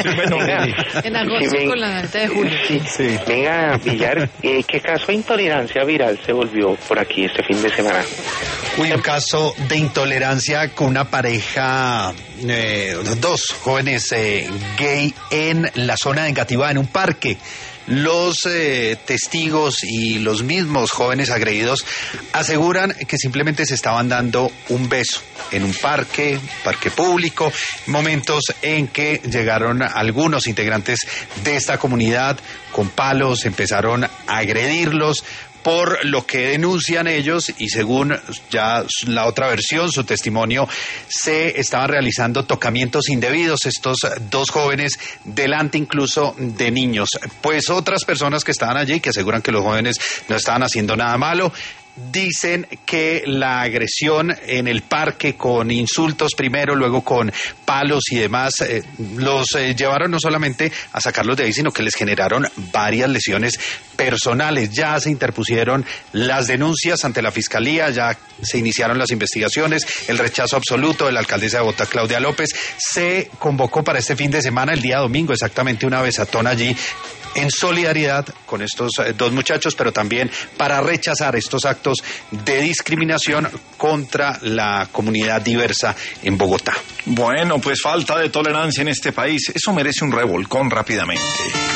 Bueno, En agosto con la alta de julio. Sí. Venga, Villar, ¿qué caso de intolerancia viral se volvió por aquí este fin de semana? Un caso de intolerancia con una pareja, dos jóvenes gay en la zona de Engativá, en un parque. Los testigos y los mismos jóvenes agredidos aseguran que simplemente se estaban dando un beso en un parque público, momentos en que llegaron algunos integrantes de esta comunidad con palos, empezaron a agredirlos, por lo que denuncian ellos, y según ya la otra versión, su testimonio, se estaban realizando tocamientos indebidos estos dos jóvenes, delante incluso de niños. Pues otras personas que estaban allí, que aseguran que los jóvenes no estaban haciendo nada malo, dicen que la agresión en el parque con insultos primero, luego con palos y demás, los llevaron no solamente a sacarlos de ahí, sino que les generaron varias lesiones personales. Ya se interpusieron las denuncias ante la Fiscalía, ya se iniciaron las investigaciones, el rechazo absoluto de la alcaldesa de Bogotá, Claudia López. Se convocó para este fin de semana, el día domingo, exactamente una besatón allí, en solidaridad con estos dos muchachos, pero también para rechazar estos actos de discriminación contra la comunidad diversa en Bogotá. Bueno, pues falta de tolerancia en este país. Eso merece un revolcón rápidamente.